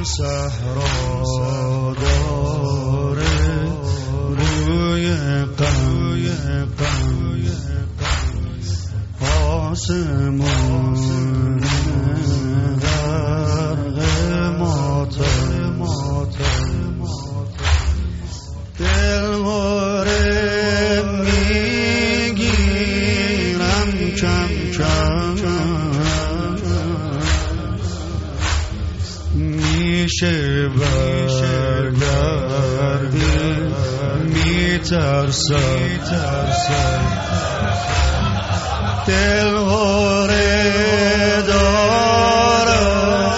صحرا داره روی قوی آسمون غرق ماتم دلواره میگیرم کم میشه برگردی میترسم دلواره دارم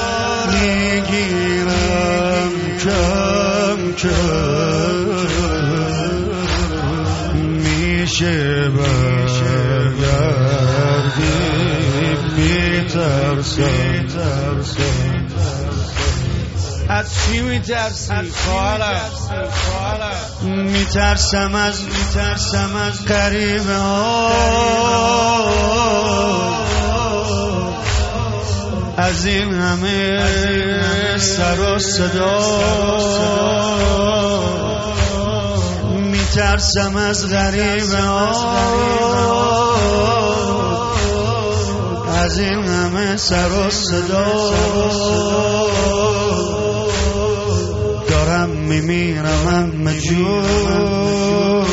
میگیرم کم میشه برگردی میترسم از چی میترسی خواهرم؟ میترسم از غریبه ها، از این همه سر و صدا. میترسم از غریبه ها، از این همه سر و صدا. دارم میمیرم همه جور،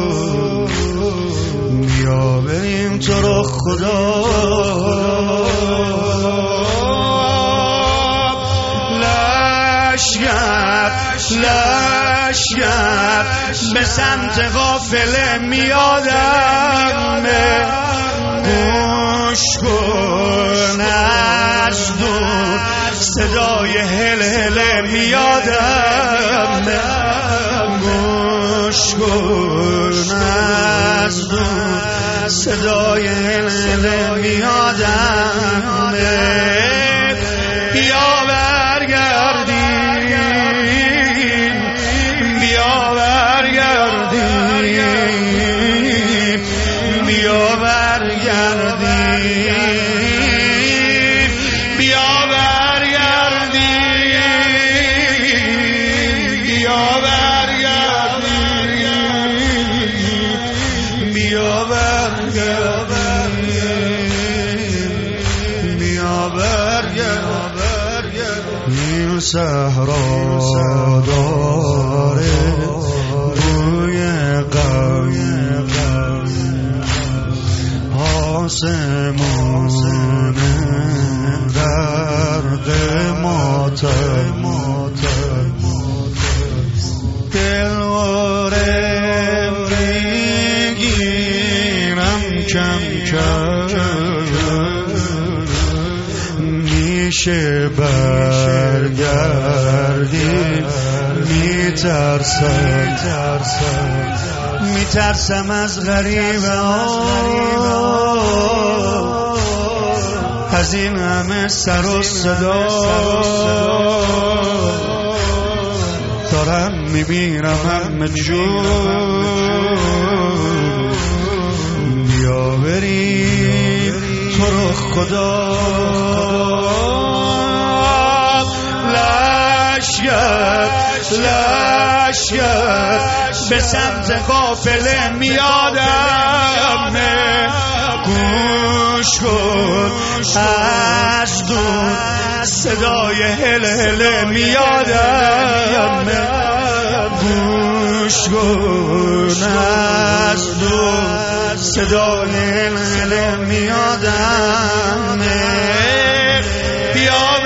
بیا بریم تو رو خدا. لشگر به سمت قافله میادم، گوش کن از دور صدای هل میادم، گوش کن از دور صدای هل میادم. بیا این صحرا داره روی قوی آسمون غرق ماتم دلواره میگیرم کم میشه برگردی میترسم از غریبه ها، از این همه سر و صدا. دارم میمیرم همه جور، بیا بریم تو رو خدا. لشگر به سمت قافله میادم، گوش کن از دور صدای هل میادم، گوش کن از دور صدای هل میادم. بیا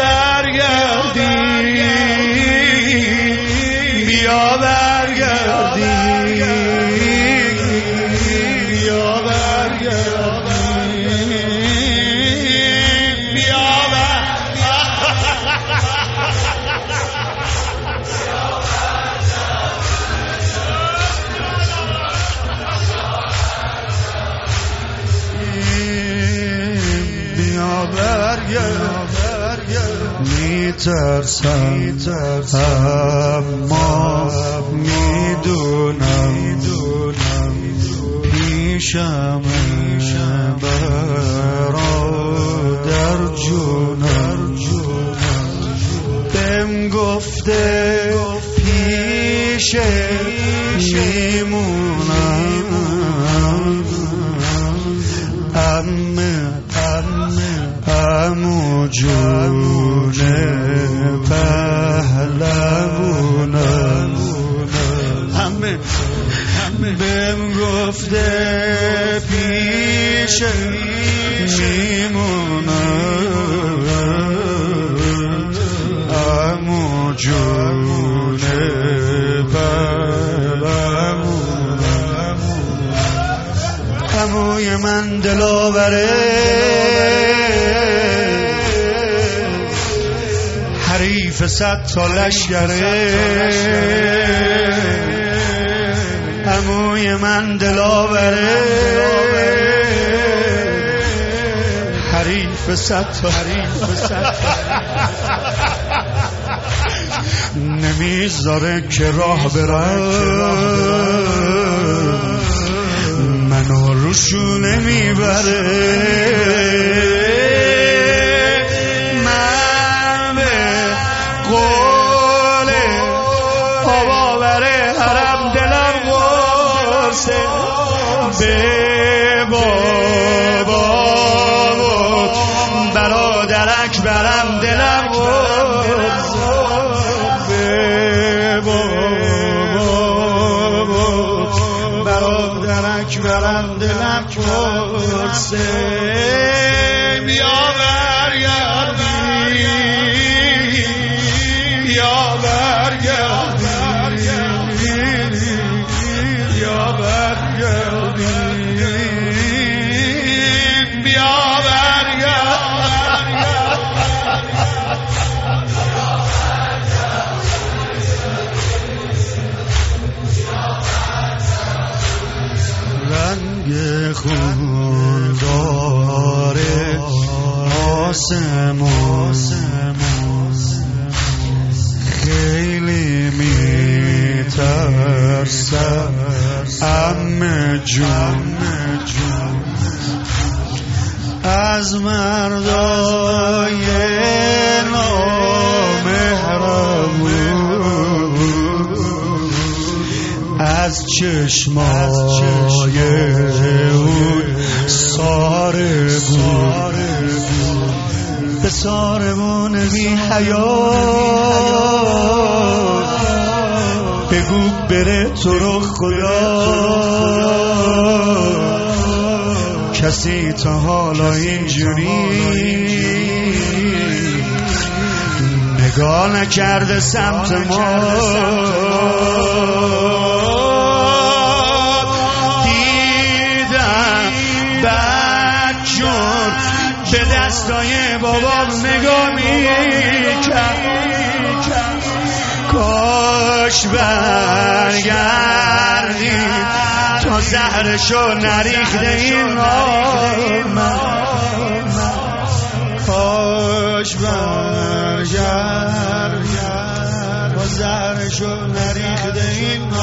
میترسم اما میدونم پیشم برادر جونم، بهم عمو جون پهلوانم همه بهم گفته پیش میمونم عمو جون پهلوانم عموی من دلاوره حریف 100 تا لشکره عموی من دلاوره حریف 100 تا نمیذاره که راه برم منو روشو نمیبره من به قول بابا بره حرم دلم قرصه به بابا برادرک برم دلم قرصه به بابا برادرک برم دلم قرصه بیا برگردی بیا برگردی بیا برگردی بیا رنگ خون داره آسمون خیلی میترسم عمه جون از مردای نامهربون از چشمای اون ساربون به ساربون بی حیات بگو بره تو رو خدا کسی تا حالا اینجوری نگاه نکرده سمت ما دیدم بچون به دستای بابام نگاه میکرد کاش برگردی تا زهرشو نریخته این آمد کاش برگردی تا زهرشو نریخته این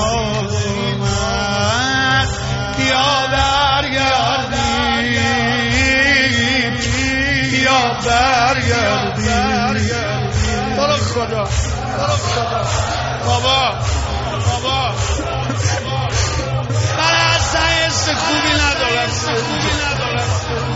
آمد یا برگردی یا برگردی برو خدا بابا من اصلا حس خوبی ندارم